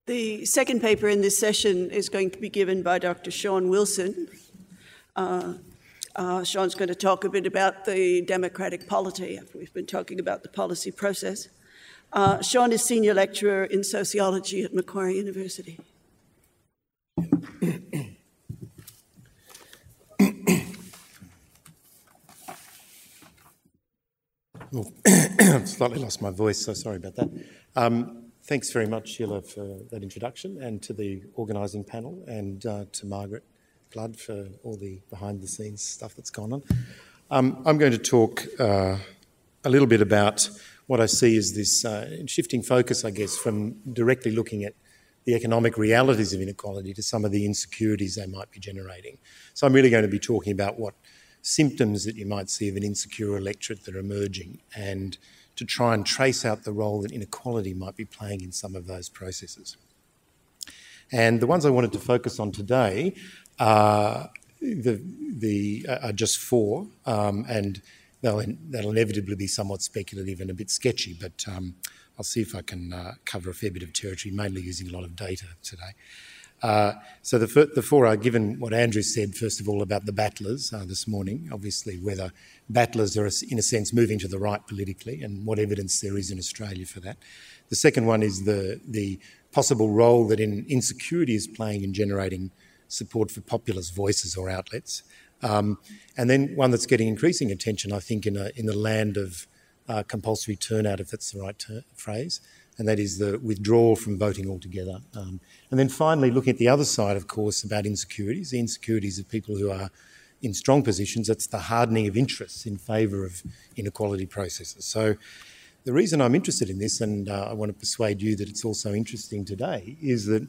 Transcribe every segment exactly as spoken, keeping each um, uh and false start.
The second paper in this session is going to be given by Doctor Sean Wilson. Uh, uh, Sean's going to talk a bit about the democratic polity. We've been talking about the policy process. Uh, Sean is Senior Lecturer in Sociology at Macquarie University. Oh, I've slightly lost my voice, so sorry about that. Um, thanks very much, Sheila, for that introduction, and to the organising panel, and uh, to Margaret Blood for all the behind-the-scenes stuff that's gone on. Um, I'm going to talk uh, a little bit about what I see as this uh, shifting focus, I guess, from directly looking at the economic realities of inequality to some of the insecurities they might be generating. So I'm really going to be talking about what symptoms that you might see of an insecure electorate that are emerging, and to try and trace out the role that inequality might be playing in some of those processes. And the ones I wanted to focus on today are, the, the, are just four, um, and they'll, they'll inevitably be somewhat speculative and a bit sketchy, but um, I'll see if I can uh, cover a fair bit of territory, mainly using a lot of data today. Uh, so the, the four are, given what Andrew said, first of all, about the battlers uh, this morning, obviously whether battlers are, in a sense, moving to the right politically, and what evidence there is in Australia for that. The second one is the, the possible role that in insecurity is playing in generating support for populist voices or outlets. Um, and then one that's getting increasing attention, I think, in, a, in the land of uh, compulsory turnout, if that's the right ter- phrase, and that is the withdrawal from voting altogether. Um, and then finally, looking at the other side, of course, about insecurities, the insecurities of people who are in strong positions, that's the hardening of interests in favour of inequality processes. So the reason I'm interested in this, and uh, I want to persuade you that it's also interesting today, is that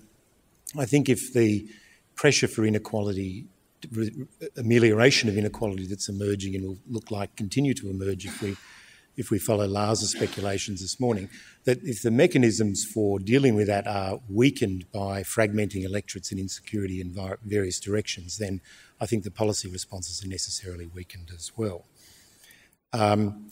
I think if the pressure for inequality, amelioration of inequality that's emerging and will look like continue to emerge if we if we follow Lars's speculations this morning, that if the mechanisms for dealing with that are weakened by fragmenting electorates and insecurity in various directions, then I think the policy responses are necessarily weakened as well. Um,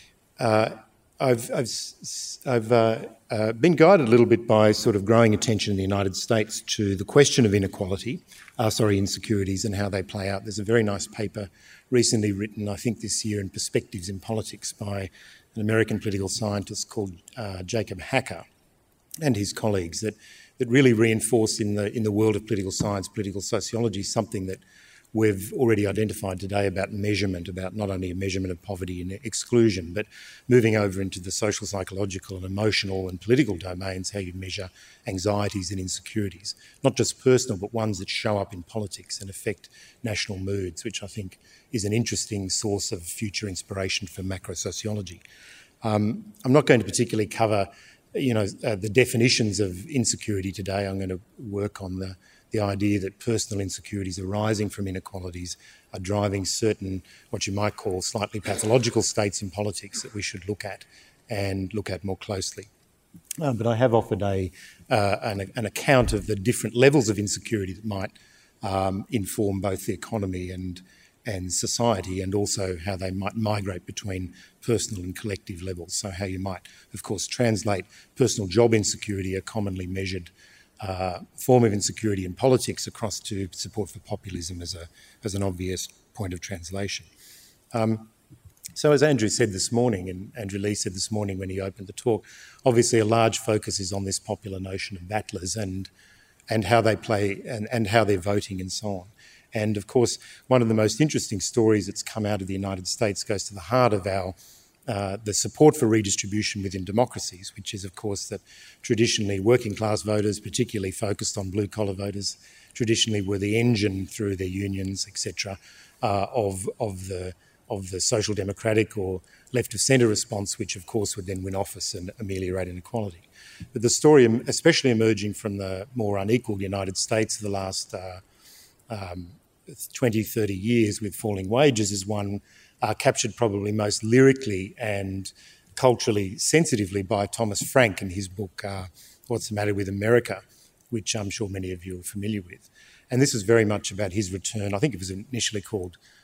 uh, I've, I've, I've uh, uh, been guided a little bit by sort of growing attention in the United States to the question of inequality, uh, sorry, insecurities and how they play out. There's a very nice paper recently written, I think this year, in Perspectives in Politics by an American political scientist called uh, Jacob Hacker and his colleagues that, that really reinforce in the, in the world of political science, political sociology, something that we've already identified today about measurement, about not only a measurement of poverty and exclusion, but moving over into the social, psychological and emotional and political domains, how you measure anxieties and insecurities, not just personal, but ones that show up in politics and affect national moods, which I think is an interesting source of future inspiration for macro-sociology. Um, I'm not going to particularly cover, you know, uh, the definitions of insecurity today. I'm going to work on the the idea that personal insecurities arising from inequalities are driving certain, what you might call slightly pathological states in politics that we should look at and look at more closely. Uh, but I have offered a, uh, an, an account of the different levels of insecurity that might um, inform both the economy and, and society, and also how they might migrate between personal and collective levels. So how you might, of course, translate personal job insecurity, a commonly measured Uh, form of insecurity in politics, across to support for populism as a as an obvious point of translation. Um, so as Andrew said this morning, and Andrew Lee said this morning when he opened the talk, obviously a large focus is on this popular notion of battlers and and how they play and, and how they're voting and so on. And of course, one of the most interesting stories that's come out of the United States goes to the heart of our Uh, the support for redistribution within democracies, which is, of course, that traditionally working class voters, particularly focused on blue collar voters, traditionally were the engine through their unions, et cetera, uh, of of the of the social democratic or left of centre response, which of course would then win office and ameliorate inequality. But the story, especially emerging from the more unequal United States of the last uh, um, twenty, thirty years with falling wages, is one Uh, captured probably most lyrically and culturally sensitively by Thomas Frank in his book, uh, What's the Matter with America, which I'm sure many of you are familiar with. And this is very much about his return. I think it was initially called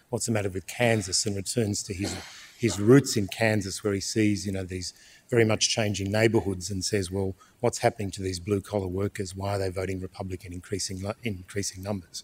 what's the matter with Kansas, and returns to his his roots in Kansas, where he sees, you know, these very much changing neighbourhoods, and says, well, what's happening to these blue-collar workers? Why are they voting Republican in increasing, in increasing numbers?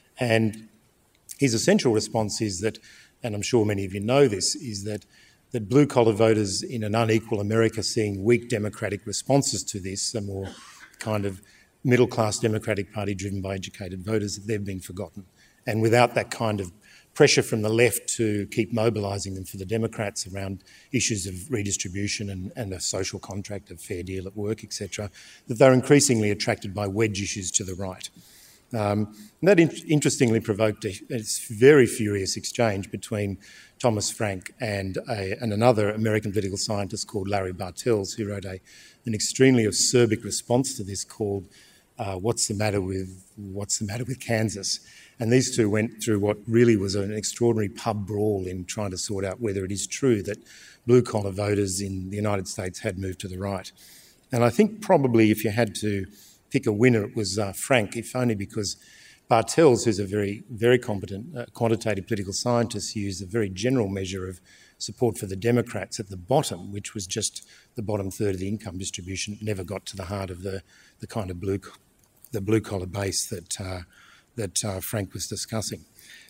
And his essential response is that, and I'm sure many of you know this, is that, that blue-collar voters in an unequal America, seeing weak Democratic responses to this, a more kind of middle-class Democratic Party driven by educated voters, that they've been forgotten. And without that kind of pressure from the left to keep mobilising them for the Democrats around issues of redistribution and, and a social contract, a fair deal at work, et cetera, that they're increasingly attracted by wedge issues to the right. Um, and that in- interestingly provoked a, a very furious exchange between Thomas Frank and, a, and another American political scientist called Larry Bartels, who wrote a, an extremely acerbic response to this called uh, "What's the matter with What's the matter with Kansas?" And these two went through what really was an extraordinary pub brawl in trying to sort out whether it is true that blue-collar voters in the United States had moved to the right. And I think probably if you had to pick a winner, it was uh, Frank, if only because Bartels, who's a very, very competent uh, quantitative political scientist, used a very general measure of support for the Democrats at the bottom, which was just the bottom third of the income distribution. It never got to the heart of the, the kind of blue, the blue-collar base that uh, that uh, Frank was discussing.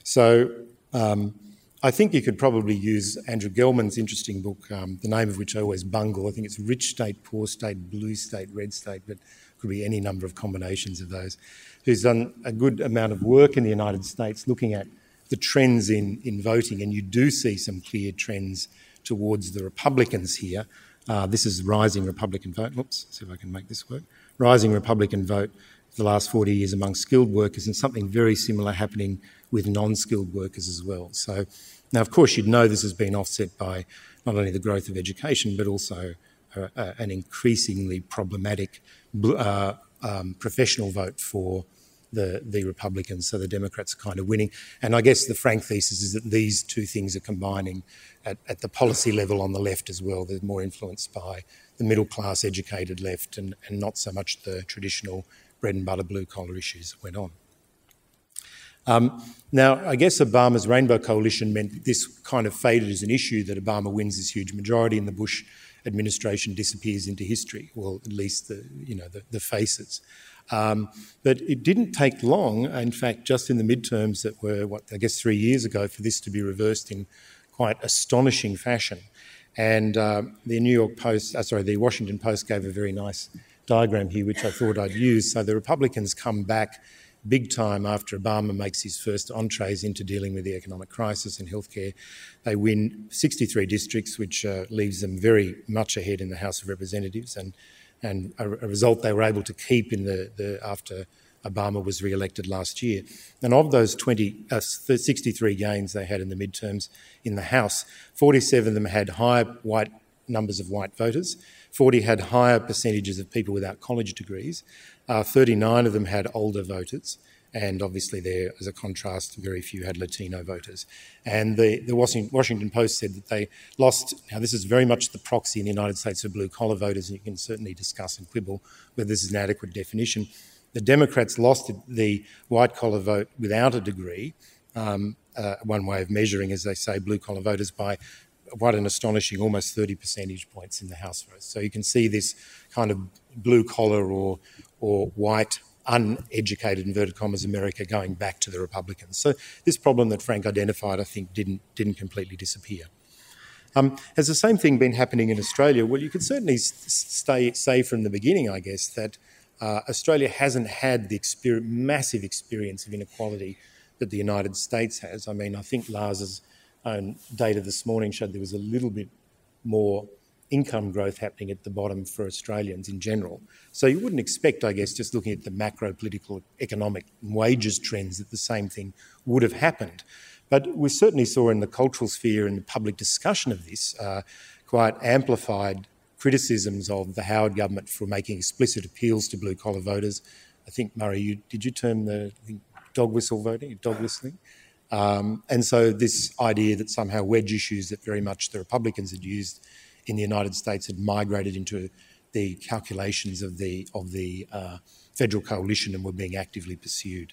So um, I think you could probably use Andrew Gelman's interesting book, um, the name of which I always bungle. I think it's Rich State, Poor State, Blue State, Red State, but could be any number of combinations of those, who's done a good amount of work in the United States looking at the trends in, in voting, and you do see some clear trends towards the Republicans here. Uh, this is rising Republican vote. Oops, see if I can make this work. Rising Republican vote for the last forty years among skilled workers, and something very similar happening with non-skilled workers as well. So now, of course, you'd know this has been offset by not only the growth of education, but also uh, uh, an increasingly problematic uh, um, professional vote for the, the Republicans. So the Democrats are kind of winning. And I guess the frank thesis is that these two things are combining at, at the policy level on the left as well. They're more influenced by the middle-class educated left and, and not so much the traditional bread and butter blue-collar issues that went on. Um, now, I guess Obama's Rainbow Coalition meant this kind of faded as an issue, that Obama wins this huge majority and the Bush administration disappears into history, well, at least the, you know, the, the faces. Um, but it didn't take long, in fact, just in the midterms that were, what, I guess three years ago, for this to be reversed in quite astonishing fashion. And uh, the New York Post, uh, sorry, the Washington Post gave a very nice diagram here, which I thought I'd use. So the Republicans come back big time after Obama makes his first entrees into dealing with the economic crisis and healthcare. They win sixty-three districts, which uh, leaves them very much ahead in the House of Representatives, and and a, a result they were able to keep in the, the after Obama was re-elected last year. And of those twenty, uh, sixty-three gains they had in the midterms in the House, forty-seven of them had higher white numbers of white voters, forty had higher percentages of people without college degrees, uh, thirty-nine of them had older voters, and obviously there, as a contrast, very few had Latino voters. And the, the Washington Post said that they lost, now this is very much the proxy in the United States for blue-collar voters, and you can certainly discuss and quibble whether this is an adequate definition. The Democrats lost the white-collar vote without a degree, um, uh, one way of measuring, as they say, blue-collar voters by quite an astonishing almost thirty percentage points in the House vote. So you can see this kind of blue-collar or, or white, uneducated, inverted commas, America going back to the Republicans. So this problem that Frank identified, I think, didn't, didn't completely disappear. Um, has the same thing been happening in Australia? Well, you could certainly stay, say from the beginning, I guess, that uh, Australia hasn't had the experience, massive experience of inequality that the United States has. I mean, I think Lars's own data this morning showed there was a little bit more income growth happening at the bottom for Australians in general. So you wouldn't expect, I guess, just looking at the macro political, economic wages trends, that the same thing would have happened. But we certainly saw in the cultural sphere and the public discussion of this uh, quite amplified criticisms of the Howard government for making explicit appeals to blue-collar voters. I think, Murray, you, did you term the dog whistle voting, dog whistling? Um, and so this idea that somehow wedge issues that very much the Republicans had used in the United States had migrated into the calculations of the of the uh, federal coalition and were being actively pursued.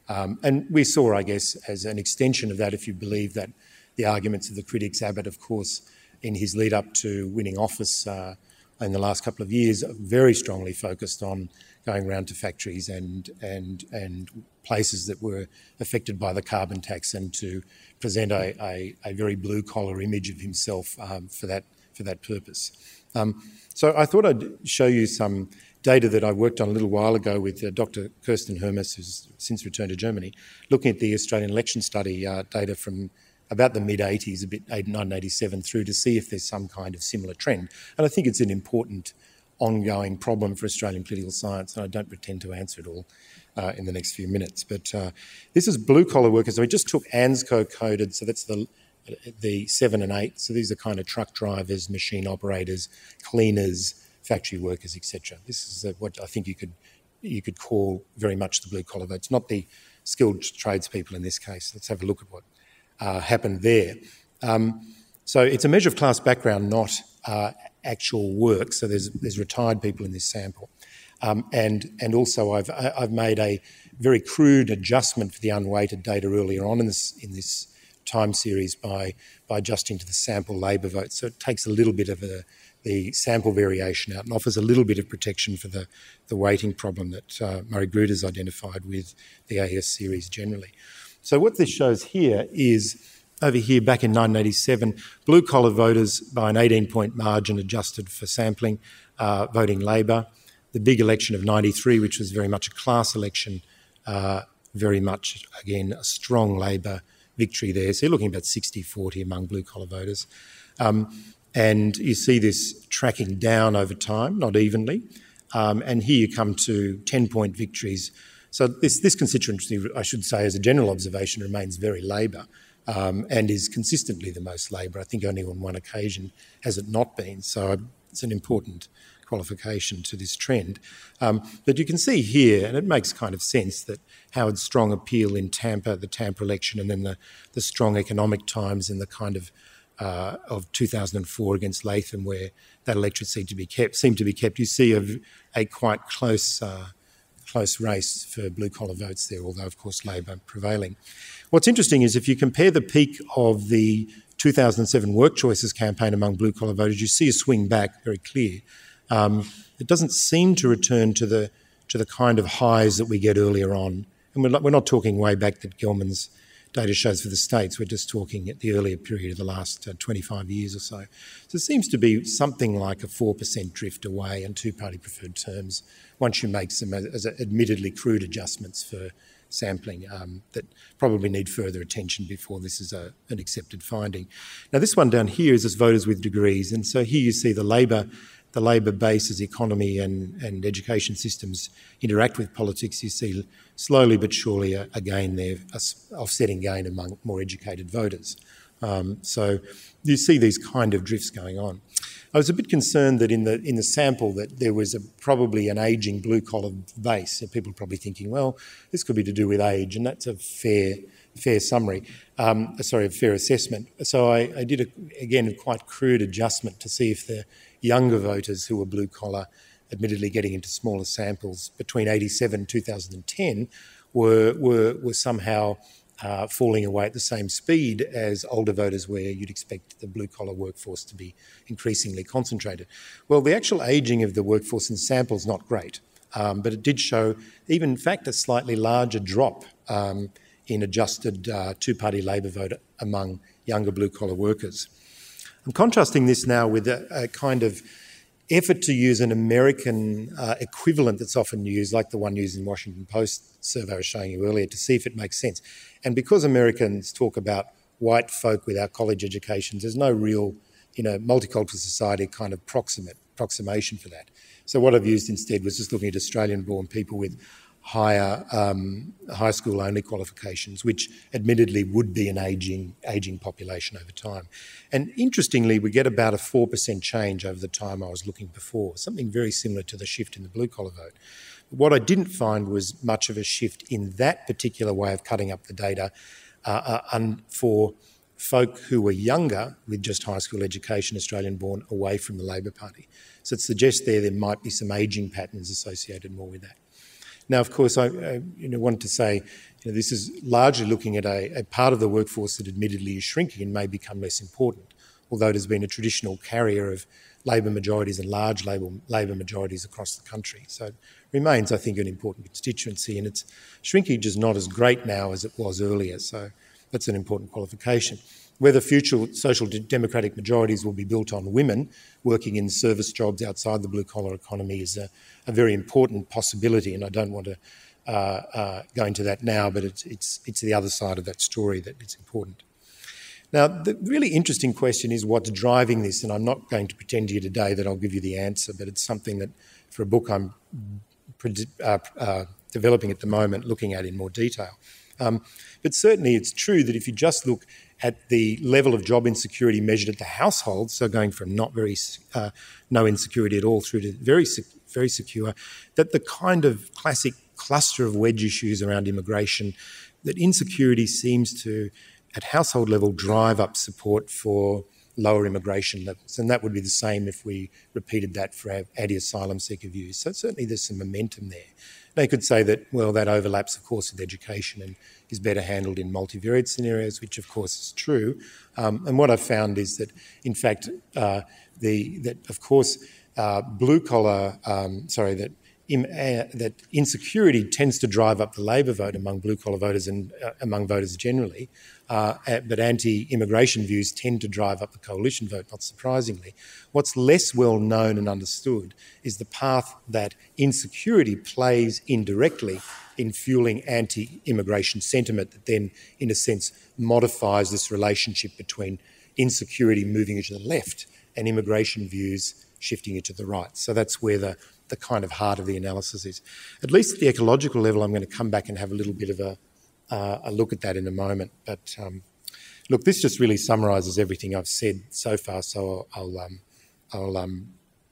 Um, and we saw, I guess, as an extension of that, if you believe that the arguments of the critics, Abbott, of course, in his lead up to winning office uh, in the last couple of years, very strongly focused on going around to factories and and and places that were affected by the carbon tax, and to present a, a, a very blue collar image of himself um, for that for that purpose. Um, so I thought I'd show you some data that I worked on a little while ago with uh, Doctor Kirsten Hermes, who's since returned to Germany, looking at the Australian election study uh, data from about the mid-eighties, a bit nineteen eighty-seven through, to see if there's some kind of similar trend. And I think it's an important ongoing problem for Australian political science, and I don't pretend to answer it all uh, in the next few minutes. But uh, this is blue-collar workers. So we just took ANZCO-coded, so that's the the seven and eight. So these are kind of truck drivers, machine operators, cleaners, factory workers, et cetera. This is uh, what I think you could you could call very much the blue-collar votes, not the skilled tradespeople in this case. Let's have a look at what uh, happened there. Um, so it's a measure of class background, not uh, actual work. So there's there's retired people in this sample, um, and and also I've I've made a very crude adjustment for the unweighted data earlier on in this in this time series by by adjusting to the sample labour vote. So it takes a little bit of a the sample variation out and offers a little bit of protection for the, the weighting problem that uh, Murray Gruder's identified with the A S series generally. So what this shows here is, over here back in nineteen eighty-seven, blue-collar voters by an eighteen-point margin adjusted for sampling, uh, voting Labor. The big election of ninety-three, which was very much a class election, uh, very much, again, a strong Labor victory there. So you're looking about sixty forty among blue-collar voters. Um, And you see this tracking down over time, not evenly. Um, and here you come to ten-point victories. So this, this constituency, I should say, as a general observation, remains very Labor um, and is consistently the most Labor. I think only on one occasion has it not been. So it's an important qualification to this trend. Um, but you can see here, and it makes kind of sense, that Howard's strong appeal in Tampa, the Tampa election, and then the, the strong economic times in the kind of Uh, of two thousand four against Latham, where that electorate seemed to be kept. Seemed to be kept. You see a, a quite close, uh, close race for blue-collar votes there, although of course Labor prevailing. What's interesting is if you compare the peak of the two thousand seven Work Choices campaign among blue-collar voters, you see a swing back very clear. Um, it doesn't seem to return to the to the kind of highs that we get earlier on, and we're not, we're not talking way back that Gelman's data shows for the states. We're just talking at the earlier period of the last uh, twenty-five years or so. So it seems to be something like a four percent drift away in two-party preferred terms once you make some as admittedly crude adjustments for sampling um, that probably need further attention before this is a, an accepted finding. Now this one down here is as voters with degrees, and so here you see the Labor the Labor base as economy and, and education systems interact with politics. You see slowly but surely a, a gain there, a offsetting gain among more educated voters. Um, so you see these kind of drifts going on. I was a bit concerned that in the in the sample that there was a, probably an ageing blue-collar base. So people are probably thinking, well, this could be to do with age, and that's a fair fair summary, um, sorry, a fair assessment. So I, I did, a, again, a quite crude adjustment to see if the younger voters who were blue-collar, admittedly getting into smaller samples between eighty-seven and two thousand ten, were, were, were somehow uh, falling away at the same speed as older voters, where you'd expect the blue-collar workforce to be increasingly concentrated. Well, the actual ageing of the workforce in samples is not great, um, but it did show, even in fact, a slightly larger drop um, in adjusted uh, two-party Labor vote among younger blue-collar workers. I'm contrasting this now with a, a kind of effort to use an American uh, equivalent that's often used, like the one used in the Washington Post survey I was showing you earlier, to see if it makes sense. And because Americans talk about white folk without college educations, there's no real, you know, multicultural society kind of proximate, approximation for that. So what I've used instead was just looking at Australian-born people with higher um, high school only qualifications, which admittedly would be an ageing ageing population over time. And interestingly, we get about a four percent change over the time I was looking before, something very similar to the shift in the blue collar vote. But what I didn't find was much of a shift in that particular way of cutting up the data uh, uh, and for folk who were younger with just high school education, Australian born, away from the Labor Party. So it suggests there there might be some ageing patterns associated more with that. Now, of course, I, I you know, want to say you know, this is largely looking at a, a part of the workforce that admittedly is shrinking and may become less important, although it has been a traditional carrier of labour majorities and large labour, labour majorities across the country. So it remains, I think, an important constituency, and its shrinkage is not as great now as it was earlier, so that's an important qualification. Whether future social democratic majorities will be built on women working in service jobs outside the blue-collar economy is a, a very important possibility, and I don't want to uh, uh, go into that now, but it's, it's, it's the other side of that story that it's important. Now, the really interesting question is what's driving this, and I'm not going to pretend to you today that I'll give you the answer, but it's something that, for a book I'm uh, uh, developing at the moment, looking at in more detail. Um, but certainly it's true that if you just look at the level of job insecurity measured at the household, so going from not very, uh, no insecurity at all through to very, very secure, that the kind of classic cluster of wedge issues around immigration, that insecurity seems to, at household level, drive up support for lower immigration levels. And that would be the same if we repeated that for anti-asylum seeker views. So certainly there's some momentum there. Now you could say that, well, that overlaps, of course, with education and is better handled in multivariate scenarios, which of course is true. Um, and what I've found is that, in fact, uh, the that of course uh, blue collar, um, sorry, that im, uh, that insecurity tends to drive up the Labor vote among blue collar voters and uh, among voters generally, uh, but anti-immigration views tend to drive up the coalition vote, not surprisingly. What's less well known and understood is the path that insecurity plays indirectly in fueling anti-immigration sentiment that then, in a sense, modifies this relationship between insecurity moving it to the left and immigration views shifting it to the right. So that's where the, the kind of heart of the analysis is. At least at the ecological level, I'm going to come back and have a little bit of a, uh, a look at that in a moment. But um, look, this just really summarises everything I've said so far, so I'll, um, I'll, um,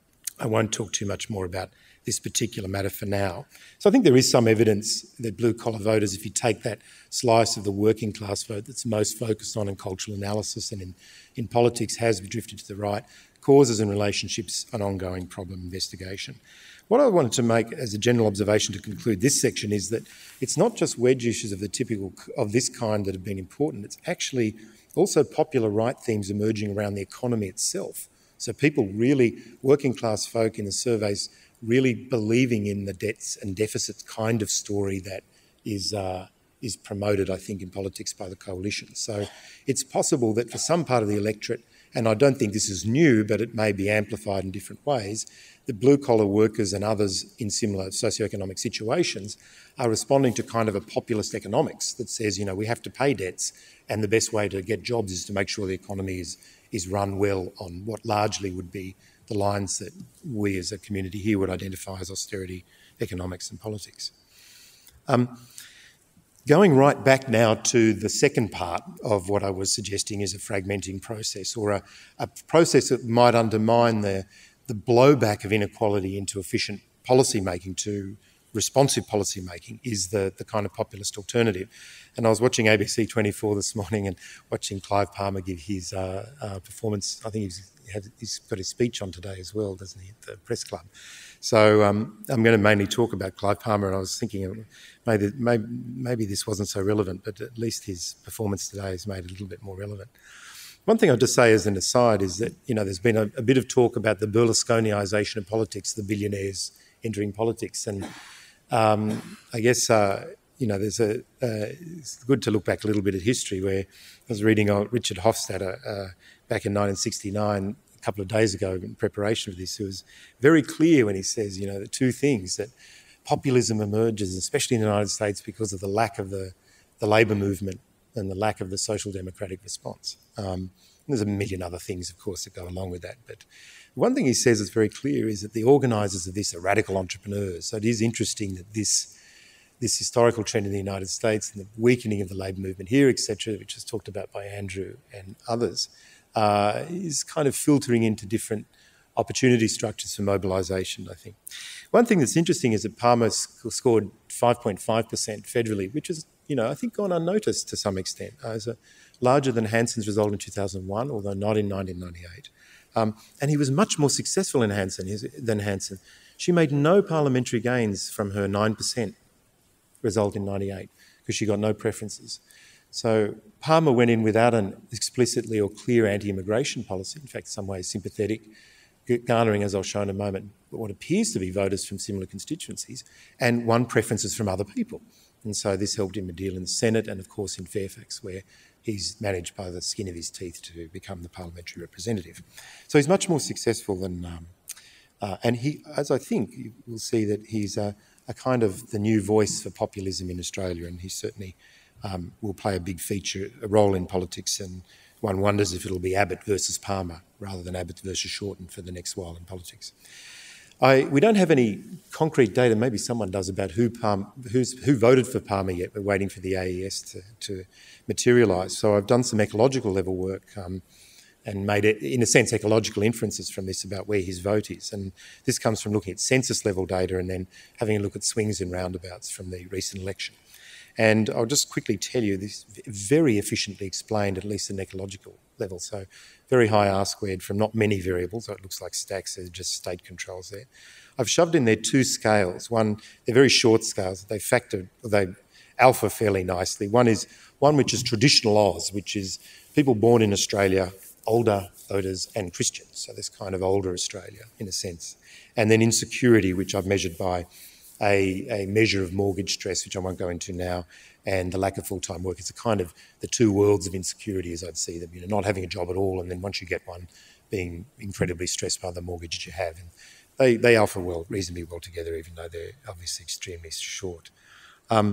I won't talk too much more about this particular matter for now. So I think there is some evidence that blue-collar voters, if you take that slice of the working class vote that's most focused on in cultural analysis and in, in politics, has drifted to the right, causes and relationships an ongoing problem investigation. What I wanted to make as a general observation to conclude this section is that it's not just wedge issues of the typical of this kind that have been important, it's actually also popular right themes emerging around the economy itself. So people really, working class folk in the surveys, really believing in the debts and deficits kind of story that is uh, is promoted, I think, in politics by the coalition. So it's possible that for some part of the electorate, and I don't think this is new, but it may be amplified in different ways, the blue-collar workers and others in similar socioeconomic situations are responding to kind of a populist economics that says, you know, we have to pay debts and the best way to get jobs is to make sure the economy is, is run well on what largely would be the lines that we as a community here would identify as austerity economics and politics. Um, going right back now to the second part of what I was suggesting is a fragmenting process, or a, a process that might undermine the, the blowback of inequality into efficient policy making, to responsive policy making, is the, the kind of populist alternative. And I was watching A B C twenty-four this morning and watching Clive Palmer give his uh, uh, performance. I think he's, he's got his speech on today as well, doesn't he, at the press club. So um, I'm going to mainly talk about Clive Palmer, and I was thinking maybe, maybe, maybe this wasn't so relevant, but at least his performance today has made it a little bit more relevant. One thing I'll just say as an aside is that, you know, there's been a, a bit of talk about the Berlusconiisation of politics, the billionaires entering politics, and um, I guess, uh, you know, there's a, uh, it's good to look back a little bit at history, where I was reading uh, Richard Hofstadter uh, back in nineteen sixty-nine, a couple of days ago in preparation for this, who was very clear when he says, you know, the two things, that populism emerges, especially in the United States, because of the lack of the, the labour movement and the lack of the social democratic response. Um, there's a million other things, of course, that go along with that. But one thing he says is very clear is that the organisers of this are radical entrepreneurs. So it is interesting that this this historical trend in the United States and the weakening of the labour movement here, et cetera, which is talked about by Andrew and others, uh, is kind of filtering into different opportunity structures for mobilisation, I think. One thing that's interesting is that Palmer scored five point five percent federally, which is, you know, I think gone unnoticed to some extent. Uh, it's a larger than Hanson's result in two thousand one, although not in nineteen ninety-eight. Um, and he was much more successful in Hanson than Hanson. She made no parliamentary gains from her nine percent result in ninety-eight because she got no preferences. So Palmer went in without an explicitly or clear anti-immigration policy, in fact, in some ways sympathetic, garnering, as I'll show in a moment, what appears to be voters from similar constituencies, and won preferences from other people. And so this helped him a deal in the Senate and, of course, in Fairfax, where he's managed by the skin of his teeth to become the parliamentary representative. So he's much more successful than... Um, uh, and he, as I think, you will see that he's a, a kind of the new voice for populism in Australia, and he certainly um, will play a big feature, a role in politics, and one wonders if it'll be Abbott versus Palmer rather than Abbott versus Shorten for the next while in politics. I, we don't have any concrete data, maybe someone does, about who, Palm, who's, who voted for Palmer yet. We're waiting for the A E S to, to materialise. So I've done some ecological level work um, and made, it, in a sense, ecological inferences from this about where his vote is. And this comes from looking at census level data and then having a look at swings and roundabouts from the recent election. And I'll just quickly tell you, this very efficiently explained, at least at an ecological level. So very high R squared from not many variables, so it looks like stacks, they're just state controls there. I've shoved in there two scales. One, they're very short scales. They factor, they alpha fairly nicely. One is one which is traditional Oz, which is people born in Australia, older voters and Christians. So this kind of older Australia in a sense. And then insecurity, which I've measured by A, a measure of mortgage stress, which I won't go into now, and the lack of full-time work. It's a kind of the two worlds of insecurity as I'd see them, you know, not having a job at all, and then once you get one, being incredibly stressed by the mortgage that you have. And they, they alpha well, reasonably well together, even though they're obviously extremely short. Um,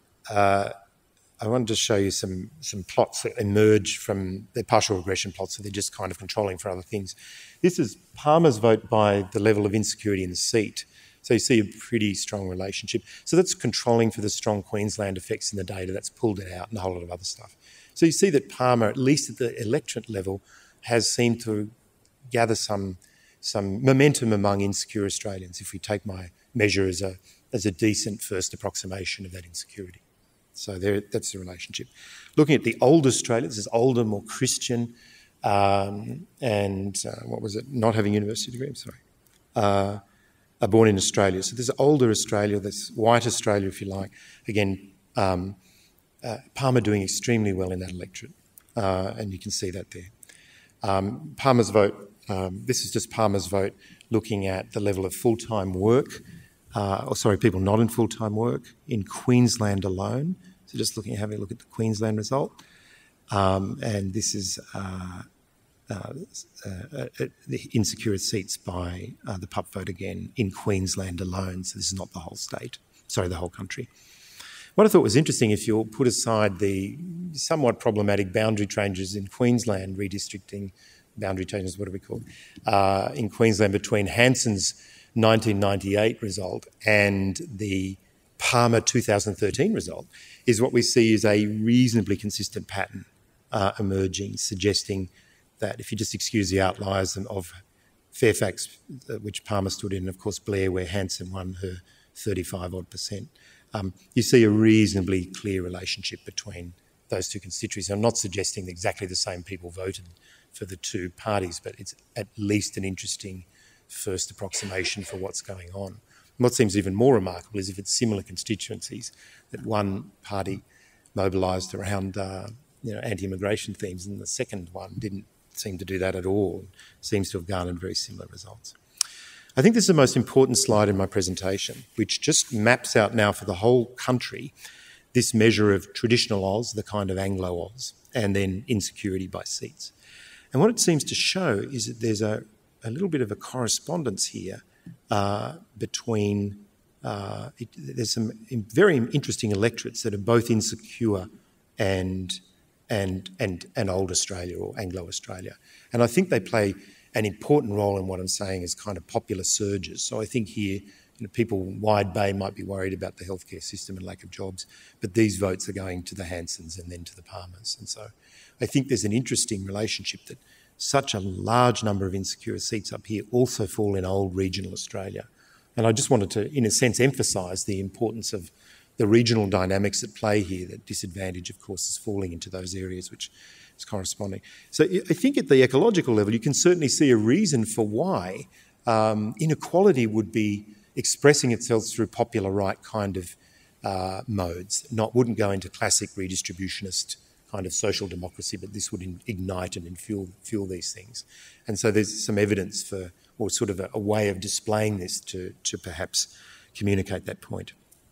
uh, I wanted to show you some, some plots that emerge from the partial regression plots, so they're just kind of controlling for other things. This is Palmer's vote by the level of insecurity in the seat. So you see a pretty strong relationship. So that's controlling for the strong Queensland effects in the data. That's pulled it out and a whole lot of other stuff. So you see that Palmer, at least at the electorate level, has seemed to gather some, some momentum among insecure Australians, if we take my measure as a, as a decent first approximation of that insecurity. So there, that's the relationship. Looking at the old Australia, this is older, more Christian, um, and uh, what was it, not having a university degree, I'm sorry. Uh, are born in Australia. So there's older Australia, there's white Australia, if you like. Again, um, uh, Palmer doing extremely well in that electorate, uh, and you can see that there. Um, Palmer's vote, um, this is just Palmer's vote looking at the level of full-time work, uh, or sorry, people not in full-time work in Queensland alone. So just looking, having a look at the Queensland result. Um, and this is uh, Uh, uh, uh, the insecure seats by uh, the P U P vote again in Queensland alone. So this is not the whole state, sorry, the whole country. What I thought was interesting, if you'll put aside the somewhat problematic boundary changes in Queensland, redistricting boundary changes, what do we call it, uh, in Queensland between Hanson's nineteen ninety-eight result and the Palmer two thousand thirteen result, is what we see is a reasonably consistent pattern uh, emerging, suggesting that if you just excuse the outliers of Fairfax, which Palmer stood in, and of course Blair, where Hanson won her thirty-five odd percent, um, you see a reasonably clear relationship between those two constituencies. I'm not suggesting that exactly the same people voted for the two parties, but it's at least an interesting first approximation for what's going on. And what seems even more remarkable is if it's similar constituencies, that one party mobilised around uh, you know, anti-immigration themes and the second one didn't seem to do that at all, seems to have garnered very similar results. I think this is the most important slide in my presentation, which just maps out now for the whole country this measure of traditional Oz, the kind of Anglo-Oz, and then insecurity by seats. And what it seems to show is that there's a, a little bit of a correspondence here uh, between, uh, it, there's some very interesting electorates that are both insecure and and and and old Australia or Anglo-Australia. And I think they play an important role in what I'm saying is kind of popular surges. So I think here, you know, people in Wide Bay might be worried about the healthcare system and lack of jobs, but these votes are going to the Hansons and then to the Palmers. And so I think there's an interesting relationship that such a large number of insecure seats up here also fall in old regional Australia. And I just wanted to, in a sense, emphasise the importance of the regional dynamics at play here. That disadvantage, of course, is falling into those areas which is corresponding. So I think at the ecological level, you can certainly see a reason for why um, inequality would be expressing itself through popular right kind of uh, modes, not wouldn't go into classic redistributionist kind of social democracy, but this would in, ignite and fuel, fuel these things. And so there's some evidence for, or sort of a, a way of displaying this to, to perhaps communicate that point.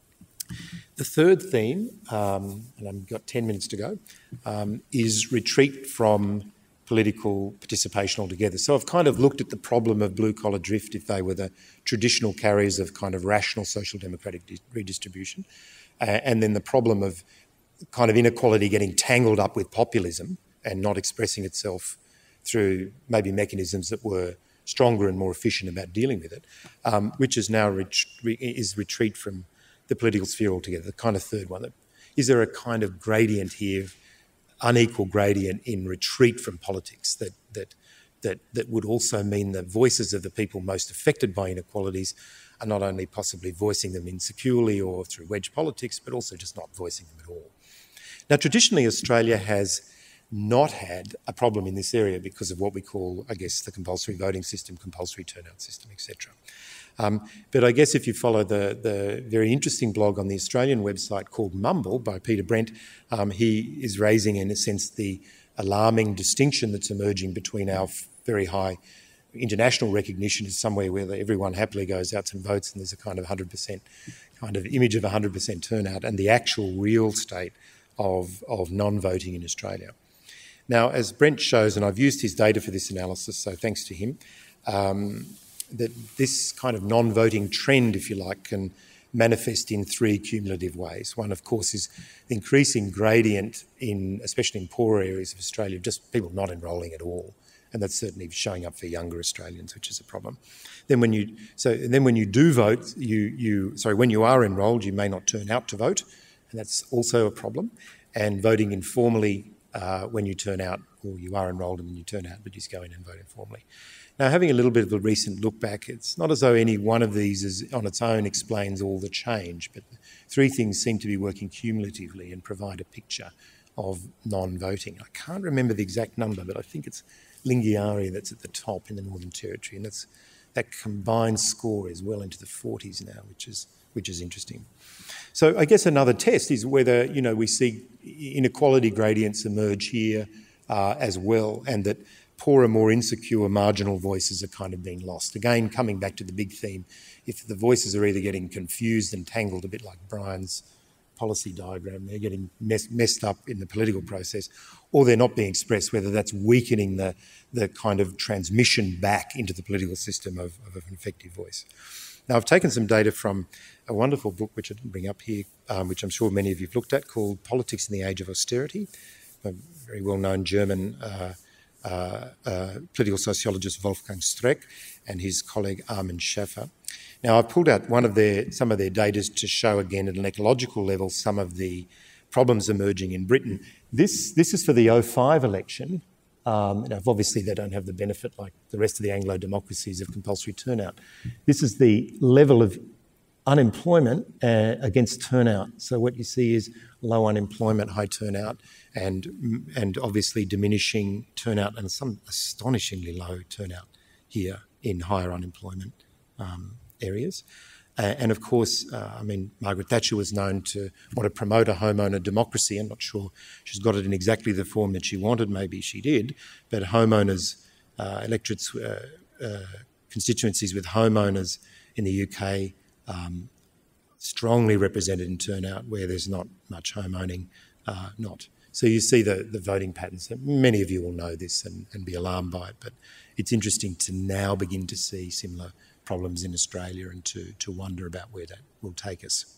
The third theme, um, and I've got ten minutes to go, um, is retreat from political participation altogether. So I've kind of looked at the problem of blue-collar drift if they were the traditional carriers of kind of rational social democratic redistribution, uh, and then the problem of kind of inequality getting tangled up with populism and not expressing itself through maybe mechanisms that were stronger and more efficient about dealing with it, um, which is now ret- re- is retreat from the political sphere altogether, the kind of third one. Is there a kind of gradient here, unequal gradient in retreat from politics that that that that would also mean the voices of the people most affected by inequalities are not only possibly voicing them insecurely or through wedge politics, but also just not voicing them at all. Now, traditionally, Australia has not had a problem in this area because of what we call, I guess, the compulsory voting system, compulsory turnout system, et cetera. Um, but I guess if you follow the, the very interesting blog on the Australian website called Mumble by Peter Brent, um, he is raising, in a sense, the alarming distinction that's emerging between our very high international recognition as somewhere where everyone happily goes out and votes and there's a kind of one hundred percent kind of image of one hundred percent turnout, and the actual real state of, of non-voting in Australia. Now, as Brent shows, and I've used his data for this analysis, so thanks to him, um, that this kind of non-voting trend, if you like, can manifest in three cumulative ways. One, of course, is the increasing gradient in, especially in poorer areas of Australia, just people not enrolling at all. And that's certainly showing up for younger Australians, which is a problem. Then when you, so and then when you do vote, you, you, sorry, when you are enrolled, you may not turn out to vote, and that's also a problem. And voting informally uh, when you turn out, or you are enrolled and then you turn out, but you just go in and vote informally. Now, having a little bit of a recent look back, it's not as though any one of these is, on its own explains all the change, but three things seem to be working cumulatively and provide a picture of non-voting. I can't remember the exact number, but I think it's Lingiari that's at the top in the Northern Territory, and that's, that combined score is well into the forties now, which is which is interesting. So I guess another test is whether, you know, we see inequality gradients emerge here uh, as well, and that poorer, more insecure, marginal voices are kind of being lost. Again, coming back to the big theme, if the voices are either getting confused and tangled, a bit like Brian's policy diagram, they're getting mess, messed up in the political process, or they're not being expressed, whether that's weakening the, the kind of transmission back into the political system of, of an effective voice. Now, I've taken some data from a wonderful book, which I didn't bring up here, um, which I'm sure many of you have looked at, called Politics in the Age of Austerity, a very well-known German uh, uh, uh, political sociologist Wolfgang Streeck and his colleague Armin Schaffer. Now, I've pulled out one of their, some of their data to show again at an ecological level some of the problems emerging in Britain. This, this is for the oh five election. Um, now, obviously, they don't have the benefit, like the rest of the Anglo democracies, of compulsory turnout. This is the level of unemployment uh, against turnout. So what you see is low unemployment, high turnout, and, and obviously diminishing turnout and some astonishingly low turnout here in higher unemployment um, areas. Uh, and of course, uh, I mean, Margaret Thatcher was known to want to promote a homeowner democracy. I'm not sure she's got it in exactly the form that she wanted, maybe she did, but homeowners, uh, electorates, uh, uh, constituencies with homeowners in the U K, um, strongly represented in turnout where there's not much homeowning, uh, not. So you see the, the voting patterns. Many of you will know this and, and be alarmed by it, but it's interesting to now begin to see similar problems in Australia and to, to wonder about where that will take us.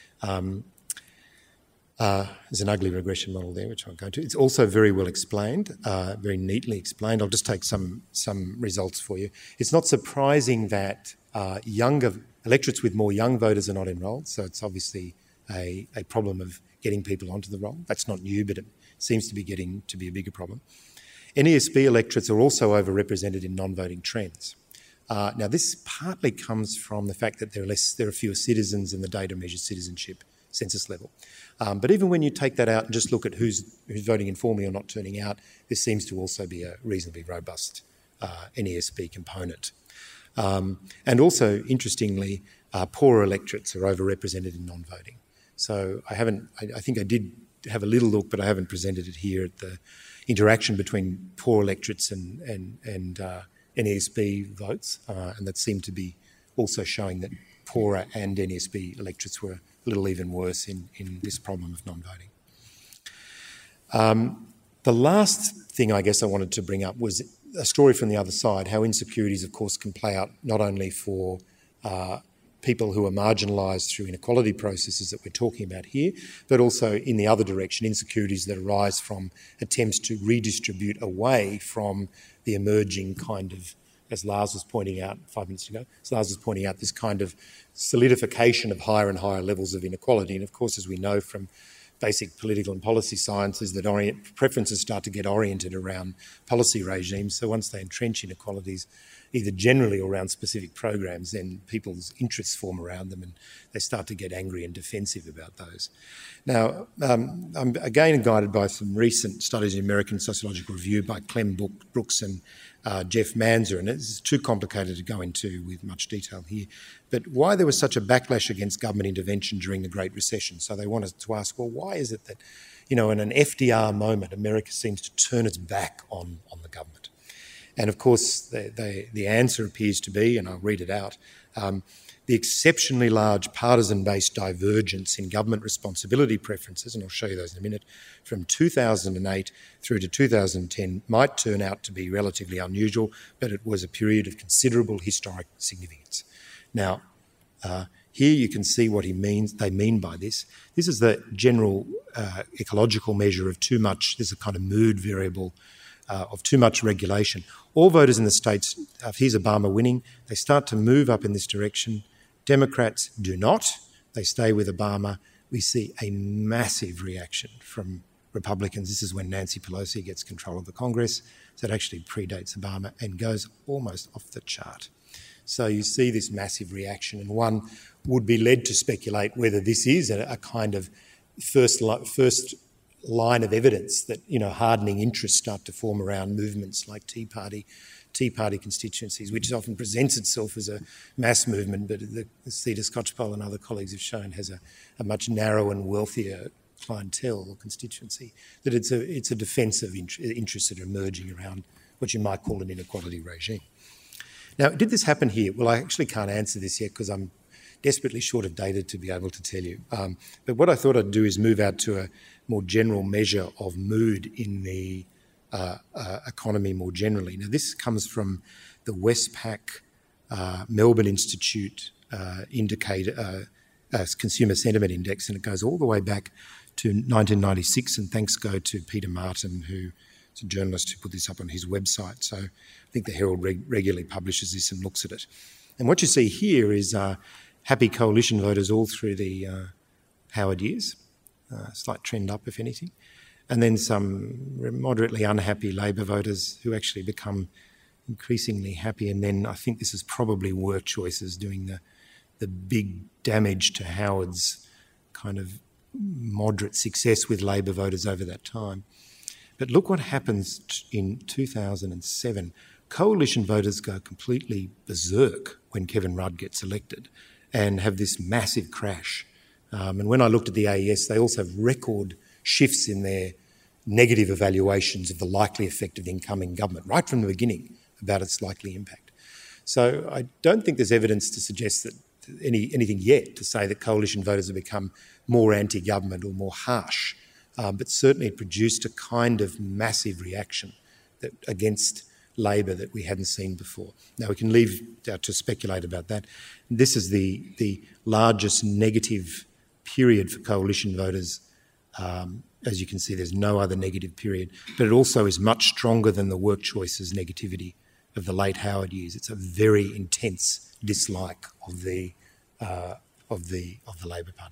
Um, uh, there's an ugly regression model there, which I'll go to. It's also very well explained, uh, very neatly explained. I'll just take some, some results for you. It's not surprising that uh, younger electorates with more young voters are not enrolled, so it's obviously a, a problem of getting people onto the roll. That's not new, but it seems to be getting to be a bigger problem. N E S B electorates are also overrepresented in non-voting trends. Uh, now, this partly comes from the fact that there are less, there are fewer citizens and the data measures citizenship census level. Um, but even when you take that out and just look at who's, who's voting informally or not turning out, there seems to also be a reasonably robust uh, N E S B component. Um, and also, interestingly, uh, poorer electorates are overrepresented in non-voting. So I haven't, I, I think I did have a little look, but I haven't presented it here at the interaction between poor electorates and, and, and uh, N E S B votes, uh, and that seemed to be also showing that poorer and N E S B electorates were a little even worse in, in this problem of non-voting. Um, the last thing I guess I wanted to bring up was a story from the other side, how insecurities, of course, can play out not only for uh, people who are marginalised through inequality processes that we're talking about here, but also in the other direction, insecurities that arise from attempts to redistribute away from the emerging kind of, as Lars was pointing out five minutes ago, as Lars was pointing out, this kind of solidification of higher and higher levels of inequality. And of course, as we know from basic political and policy sciences, that orient, preferences start to get oriented around policy regimes. So once they entrench inequalities, either generally or around specific programs, then people's interests form around them and they start to get angry and defensive about those. Now, um, I'm again guided by some recent studies in American Sociological Review by Clem Brooks and uh, Jeff Manzer, and it's too complicated to go into with much detail here, but why there was such a backlash against government intervention during the Great Recession. So they wanted to ask, well, why is it that, you know, in an F D R moment, America seems to turn its back on, on the government? And of course, they, they, the answer appears to be, and I'll read it out, um, the exceptionally large partisan-based divergence in government responsibility preferences, and I'll show you those in a minute, from two thousand eight through to two thousand ten might turn out to be relatively unusual, but it was a period of considerable historic significance. Now, uh, here you can see what he means. They mean by this. This is the general uh, ecological measure of too much, there's a kind of mood variable Uh, of too much regulation. All voters in the states, uh, here's Obama winning, they start to move up in this direction. Democrats do not. They stay with Obama. We see a massive reaction from Republicans. This is when Nancy Pelosi gets control of the Congress. So it actually predates Obama and goes almost off the chart. So you see this massive reaction, and one would be led to speculate whether this is a, a kind of first, first line of evidence that, you know, hardening interests start to form around movements like Tea Party, Tea Party constituencies, which often presents itself as a mass movement, but the, as Theda Skocpol and other colleagues have shown, has a, a much narrower and wealthier clientele or constituency, that it's a, it's a defensive int- interests that are emerging around what you might call an inequality regime. Now, did this happen here? Well, I actually can't answer this yet because I'm desperately short of data to be able to tell you. Um, but what I thought I'd do is move out to a more general measure of mood in the uh, uh, economy more generally. Now, this comes from the Westpac uh, Melbourne Institute uh, indicator, uh, uh, Consumer Sentiment Index, and it goes all the way back to nineteen ninety-six, and thanks go to Peter Martin, who is a journalist who put this up on his website. So I think the Herald reg- regularly publishes this and looks at it. And what you see here is uh, happy coalition voters all through the uh, Howard years, uh, slight trend up if anything, and then some moderately unhappy Labor voters who actually become increasingly happy, and then I think this is probably work choices doing the, the big damage to Howard's kind of moderate success with Labor voters over that time. But look what happens in two thousand seven. Coalition voters go completely berserk when Kevin Rudd gets elected and have this massive crash. Um, and when I looked at the A E S, they also have record shifts in their negative evaluations of the likely effect of the incoming government, right from the beginning, about its likely impact. So I don't think there's evidence to suggest that any anything yet to say that coalition voters have become more anti-government or more harsh, um, but certainly it produced a kind of massive reaction that, against Labor that we hadn't seen before. Now, we can leave uh, to speculate about that. This is the, the largest negative period for coalition voters. Um, as you can see, there's no other negative period, but it also is much stronger than the work choices negativity of the late Howard years. It's a very intense dislike of the uh, of the of the Labor Party.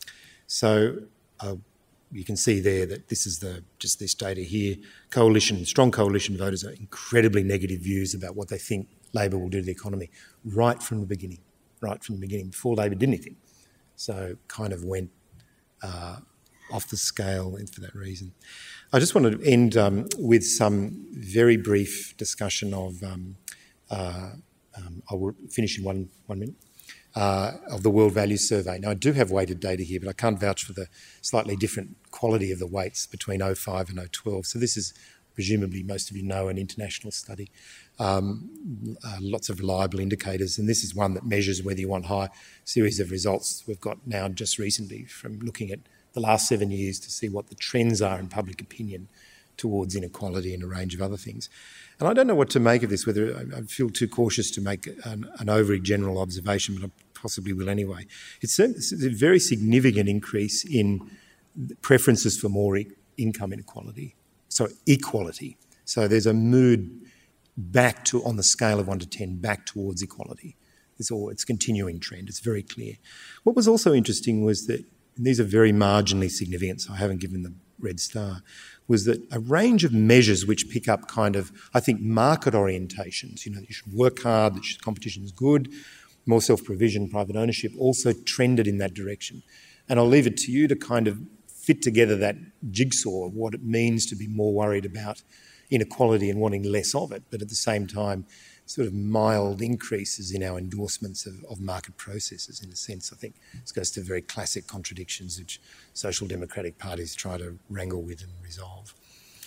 So uh, you can see there that this is the just this data here. Coalition, strong coalition voters are incredibly negative views about what they think Labor will do to the economy right from the beginning, right from the beginning, before Labor did anything. So kind of went uh, off the scale for that reason. I just want to end um, with some very brief discussion of, um, uh, um, I will finish in one, one minute, uh, of the World Values Survey. Now, I do have weighted data here, but I can't vouch for the slightly different quality of the weights between oh five and oh twelve. So this is, presumably most of you know, an international study. Um, uh, lots of reliable indicators, and this is one that measures whether you want high series of results we've got now just recently from looking at the last seven years to see what the trends are in public opinion towards inequality and a range of other things. And I don't know what to make of this, whether I feel too cautious to make an, an overly general observation, but I possibly will anyway. It's a, it's a very significant increase in preferences for more e- income inequality, so equality. So there's a mood back to, on the scale of one to ten, back towards equality. It's all, it's a continuing trend, it's very clear. What was also interesting was that, and these are very marginally significant, so I haven't given the red star, was that a range of measures which pick up kind of, I think, market orientations, you know, you should work hard, that competition is good, more self-provision, private ownership, also trended in that direction. And I'll leave it to you to kind of fit together that jigsaw of what it means to be more worried about inequality and wanting less of it, but at the same time, sort of mild increases in our endorsements of, of market processes. In a sense, I think this goes to very classic contradictions which social democratic parties try to wrangle with and resolve.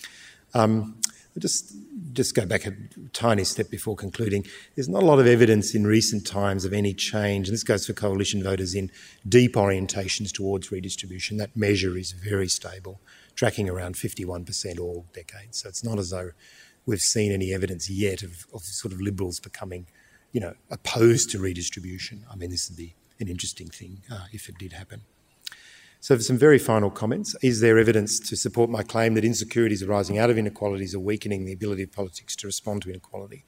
Um, I'll just, just go back a tiny step before concluding. There's not a lot of evidence in recent times of any change, and this goes for coalition voters, in deep orientations towards redistribution. That measure is very stable, tracking around fifty-one percent all decades. So it's not as though we've seen any evidence yet of, of sort of Liberals becoming, you know, opposed to redistribution. I mean, this would be an interesting thing uh, if it did happen. So for some very final comments, is there evidence to support my claim that insecurities arising out of inequalities are weakening the ability of politics to respond to inequality?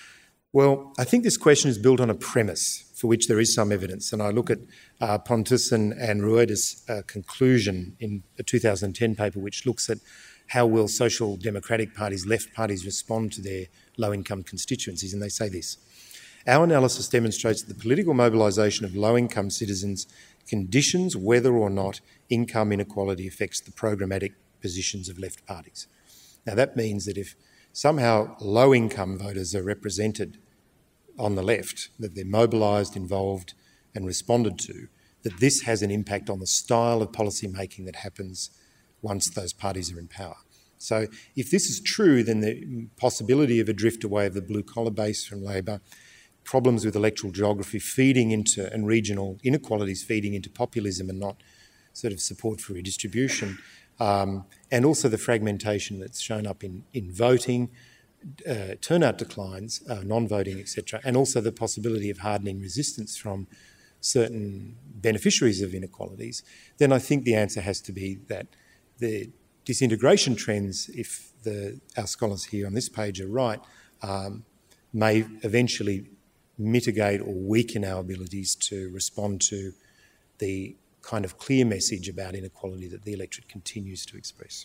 Well, I think this question is built on a premise for which there is some evidence, and I look at uh, Pontusson and Rueda's uh, conclusion in a two thousand ten paper which looks at how will social democratic parties, left parties, respond to their low-income constituencies, and they say this: our analysis demonstrates that the political mobilisation of low-income citizens conditions whether or not income inequality affects the programmatic positions of left parties. Now that means that if somehow low-income voters are represented on the left, that they're mobilised, involved and responded to, that this has an impact on the style of policy making that happens once those parties are in power. So if this is true, then the possibility of a drift away of the blue-collar base from Labor, problems with electoral geography feeding into, and regional inequalities feeding into populism and not sort of support for redistribution, um, and also the fragmentation that's shown up in, in voting, uh, turnout declines, uh, non-voting, et cetera, and also the possibility of hardening resistance from certain beneficiaries of inequalities, then I think the answer has to be that the disintegration trends, if the, our scholars here on this page are right, um, may eventually mitigate or weaken our abilities to respond to the kind of clear message about inequality that the electorate continues to express.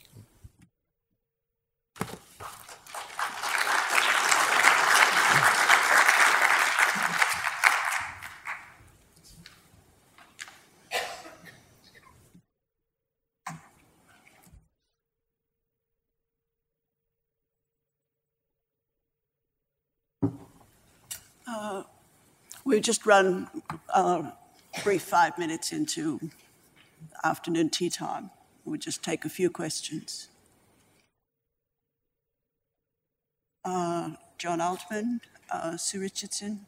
Uh, we'll just run a brief five minutes into afternoon tea time. We'll just take a few questions. Uh, John Altman, uh, Sue Richardson,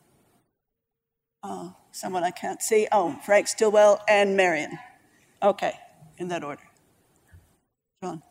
uh, someone I can't see. Oh, Frank Stillwell and Marion. Okay, in that order. John.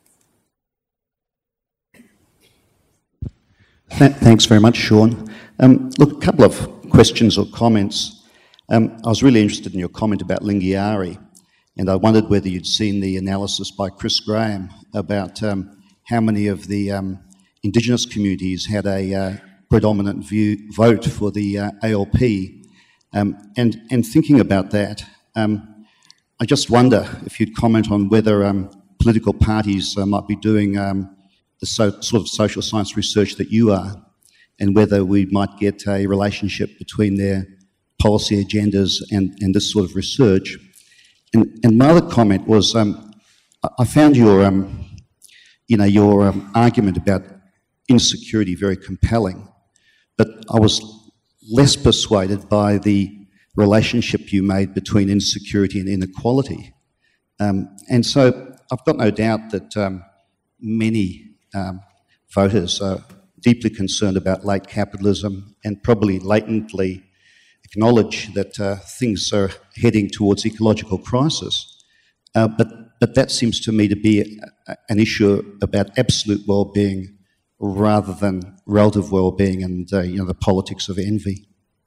Th- thanks very much, Sean. Um, look, a couple of questions or comments. Um, I was really interested in your comment about Lingiari, and I wondered whether you'd seen the analysis by Chris Graham about um, how many of the um, Indigenous communities had a uh, predominant view, vote for the uh, A L P. Um, and, and thinking about that, um, I just wonder if you'd comment on whether um, political parties uh, might be doing um, the so, sort of social science research that you are, and whether we might get a relationship between their policy agendas and, and this sort of research. And, and my other comment was, um, I found your, um, you know, your um, argument about insecurity very compelling, but I was less persuaded by the relationship you made between insecurity and inequality. Um, and so I've got no doubt that um, many um, voters are deeply concerned about late capitalism and probably latently acknowledge that uh, things are heading towards ecological crisis. Uh, but, but that seems to me to be a, an issue about absolute well-being rather than relative well-being and uh, you know, the politics of envy.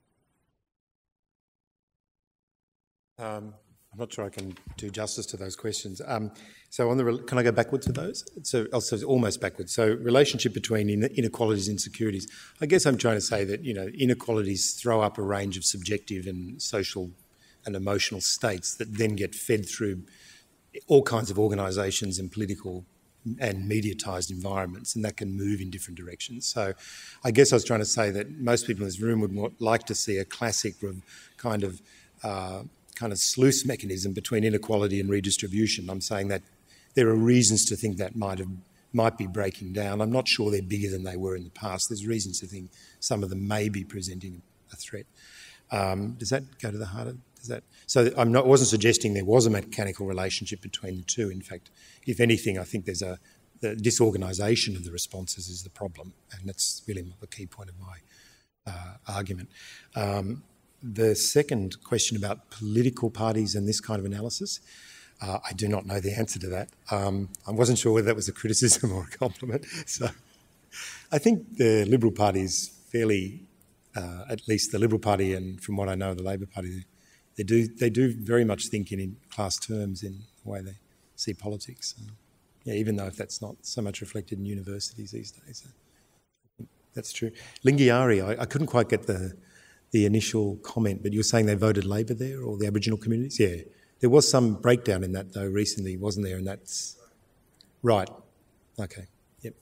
Um, I'm not sure I can do justice to those questions. Um, so on the, can I go backwards to those? So also almost backwards. So relationship between inequalities and insecurities. I guess I'm trying to say that, you know, inequalities throw up a range of subjective and social and emotional states that then get fed through all kinds of organisations and political and mediatised environments, and that can move in different directions. So I guess I was trying to say that most people in this room would like to see a classic kind of uh, kind of sluice mechanism between inequality and redistribution. I'm saying that there are reasons to think that might have might be breaking down. I'm not sure they're bigger than they were in the past. There's reasons to think some of them may be presenting a threat. Um, does that go to the heart of does that? So I'm not, I wasn't suggesting there was a mechanical relationship between the two. In fact, if anything, I think there's a the disorganisation of the responses is the problem, and that's really the key point of my uh, argument. Um, The second question about political parties and this kind of analysis, uh, I do not know the answer to that. Um, I wasn't sure whether that was a criticism or a compliment. So I think the Liberal Party is fairly, uh, at least the Liberal Party and from what I know of the Labor Party, they do they do very much think in, in class terms in the way they see politics. Um, yeah, even though if that's not so much reflected in universities these days. I think that's true. Lingiari, I, I couldn't quite get the... the initial comment, but you were saying they voted Labor there or the Aboriginal communities? Yeah. There was some breakdown in that though recently, wasn't there? And that's right. Okay. Yep.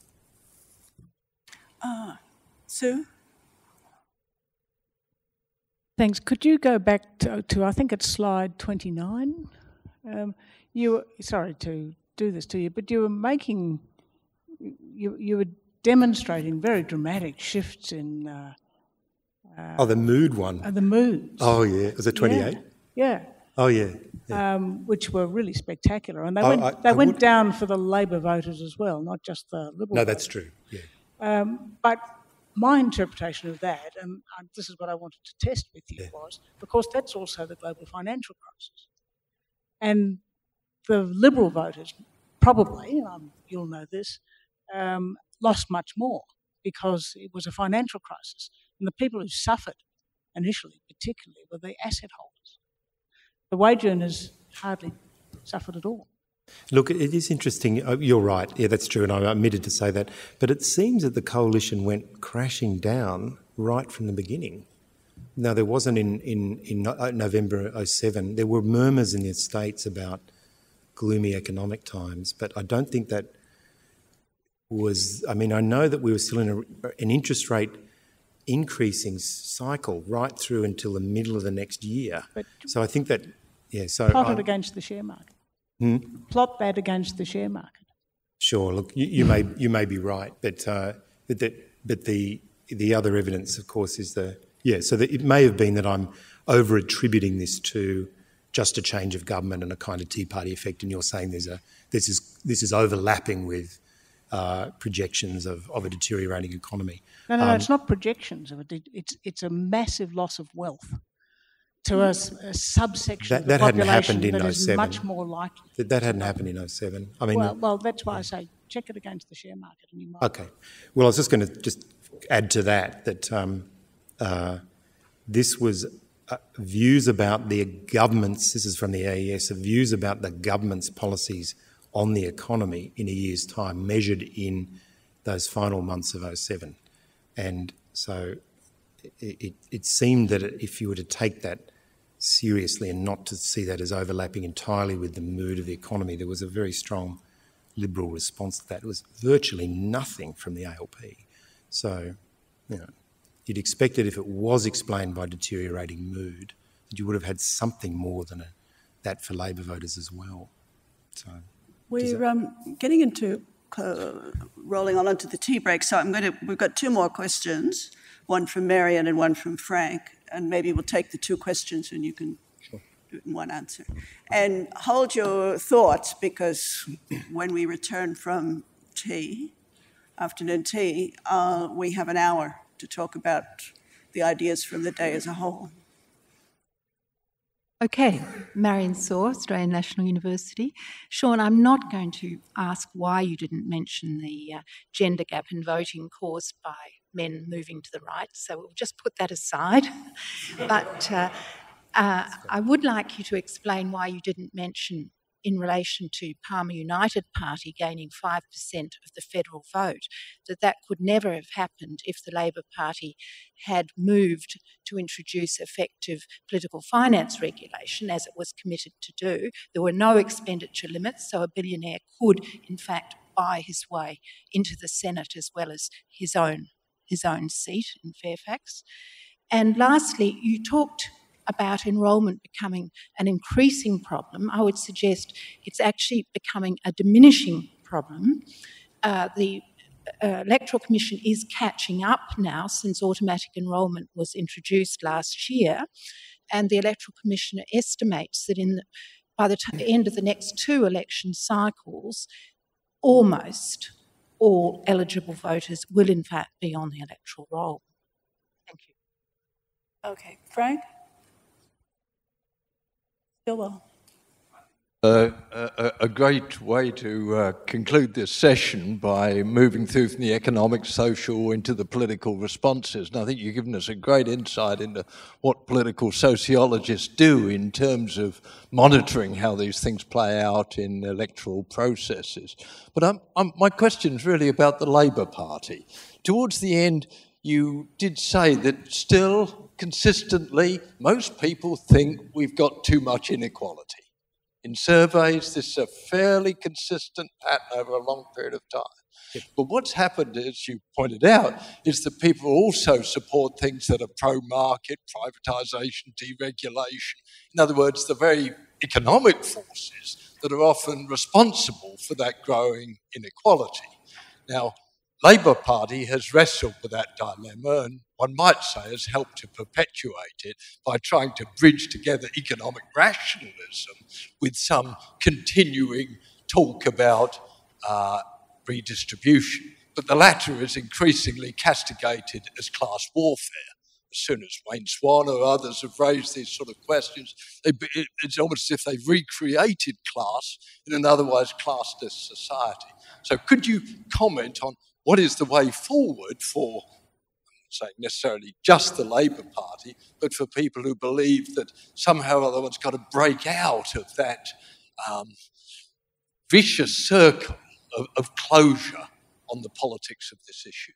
Uh, Sue? Thanks. Could you go back to, to I think it's slide twenty-nine? Um, you were, sorry to do this to you, but you were making, you, you were demonstrating very dramatic shifts in uh, Uh, oh, the mood one. Uh, the moods. Oh, yeah. Was it twenty-eight? Yeah. yeah. Oh, yeah. yeah. Um, which were really spectacular. And they oh, went, I, they I went would... down for the Labor voters as well, not just the Liberal No, voters. that's true, yeah. Um, but my interpretation of that, and this is what I wanted to test with you, yeah. was, because that's also the global financial crisis. And the Liberal voters probably, and I'm, you'll know this, um, lost much more because it was a financial crisis. And the people who suffered initially, particularly, were the asset holders. The wage earners hardly suffered at all. Look, it is interesting. You're right. Yeah, that's true, and I omitted to say that. But it seems that the coalition went crashing down right from the beginning. Now, there wasn't in, in, in November oh seven. There were murmurs in the States about gloomy economic times, but I don't think that was... I mean, I know that we were still in a, an interest rate increasing cycle right through until the middle of the next year. But so I think that, yeah, so... Plot it I'm, against the share market. Hmm? Plot that against the share market. Sure, look, you, you may you may be right, but uh, but that but the the other evidence, of course, is the yeah. So that it may have been that I'm over attributing this to just a change of government and a kind of Tea Party effect, and you're saying there's a this is this is overlapping with uh, projections of, of a deteriorating economy. No, no, no, um, it's not projections of it. It's it's a massive loss of wealth to a, a subsection that, of the that hadn't population happened in that oh is seven. much more likely. That, that hadn't happened in oh seven. I mean, well, well, that's why I say check it against the share market. And you might. Okay. Well, I was just going to just add to that that um, uh, this was uh, views about the government's, this is from the A E S, views about the government's policies on the economy in a year's time, measured in those final months of oh seven. And so it, it, it seemed that if you were to take that seriously and not to see that as overlapping entirely with the mood of the economy, there was a very strong Liberal response to that. It was virtually nothing from the A L P. So, you know, you'd expect that if it was explained by deteriorating mood, that you would have had something more than a, that for Labor voters as well. So, We're that... um, getting into uh, rolling on onto the tea break, so I'm going to. We've got two more questions. one from Marion and one from Frank, and maybe we'll take the two questions and you can sure. do it in one answer. And hold your thoughts, because when we return from tea, afternoon tea, uh, we have an hour to talk about the ideas from the day as a whole. Okay, Marion Saw, Australian National University. Sean, I'm not going to ask why you didn't mention the uh, gender gap in voting caused by men moving to the right, so we'll just put that aside. But uh, uh, I would like you to explain why you didn't mention, in relation to Palmer United Party gaining five percent of the federal vote, that that could never have happened if the Labor Party had moved to introduce effective political finance regulation, as it was committed to do. There were no expenditure limits, so a billionaire could, in fact, buy his way into the Senate as well as his own, his own seat in Fairfax. And lastly, you talked about enrolment becoming an increasing problem. I would suggest it's actually becoming a diminishing problem. Uh, the uh, Electoral Commission is catching up now since automatic enrolment was introduced last year, and the Electoral Commissioner estimates that in the, by the t- end of the next two election cycles, almost all eligible voters will in fact be on the electoral roll. Thank you. Okay, Frank? Well. Uh, a, a great way to uh, conclude this session by moving through from the economic, social into the political responses. And I think you've given us a great insight into what political sociologists do in terms of monitoring how these things play out in electoral processes. But I'm, I'm, my question's really about the Labor Party. Towards the end, you did say that still, consistently, most people think we've got too much inequality. In surveys, this is a fairly consistent pattern over a long period of time. Yep. But what's happened, as you pointed out, is that people also support things that are pro-market, privatisation, deregulation. In other words, the very economic forces that are often responsible for that growing inequality. Now, Labor Party has wrestled with that dilemma, and one might say has helped to perpetuate it by trying to bridge together economic rationalism with some continuing talk about uh, redistribution. But the latter is increasingly castigated as class warfare. As soon as Wayne Swan or others have raised these sort of questions, it's almost as if they've recreated class in an otherwise classless society. So could you comment on what is the way forward for, I'm not saying necessarily just the Labor Party, but for people who believe that somehow or other one's got to break out of that um, vicious circle of, of closure on the politics of this issue?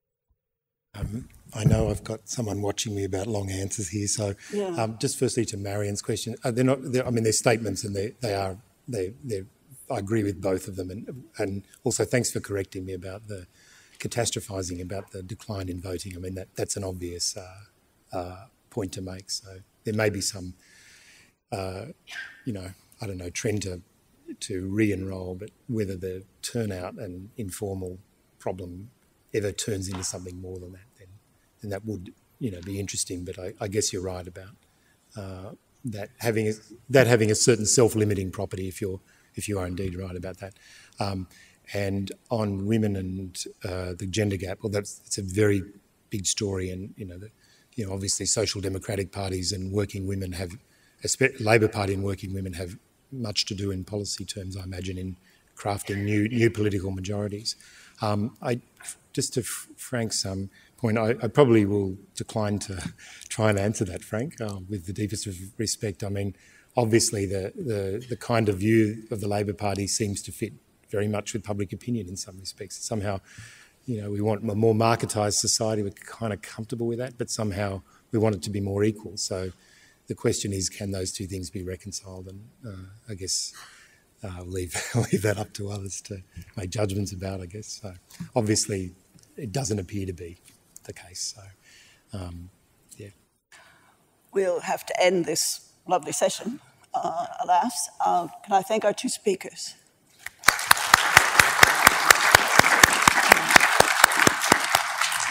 Um, I know I've got someone watching me about long answers here, so yeah. um, just firstly to Marion's question, uh, they're not. They're, I mean, they're statements, and they they are they they're. I agree with both of them, and and also thanks for correcting me about the catastrophising about the decline in voting. I mean, that that's an obvious uh, uh, point to make. So there may be some, uh, you know, I don't know, trend to to re-enrol, but whether the turnout and informal problem ever turns into something more than that, then then that would, you know, be interesting. But I, I guess you're right about uh, that having a, that having a certain self-limiting property if you're if you are indeed right about that. Um, and on women and uh, the gender gap, well, that's it's a very big story, and you know, the, you know, obviously social democratic parties and working women have, Labor Party and working women have much to do in policy terms, I imagine, in crafting new new political majorities. Um, I just to Frank's um, point, I, I probably will decline to try and answer that, Frank, uh, with the deepest of respect. I mean, obviously, the, the, the kind of view of the Labor Party seems to fit very much with public opinion in some respects. Somehow, you know, we want a more marketised society. We're kind of comfortable with that, but somehow we want it to be more equal. So the question is, can those two things be reconciled? And uh, I guess uh, I'll leave, leave that up to others to make judgments about, I guess. So obviously, it doesn't appear to be the case. So, um, yeah. We'll have to end this lovely session, uh, alas. Uh, can I thank our two speakers?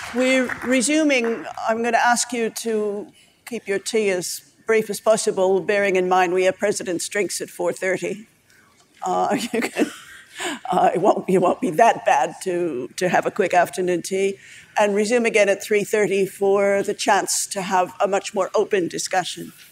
We're resuming. I'm going to ask you to keep your tea as brief as possible, bearing in mind we have President's drinks at four thirty. Uh, you can, uh, it won't, it won't be that bad to, to have a quick afternoon tea. And resume again at three thirty for the chance to have a much more open discussion.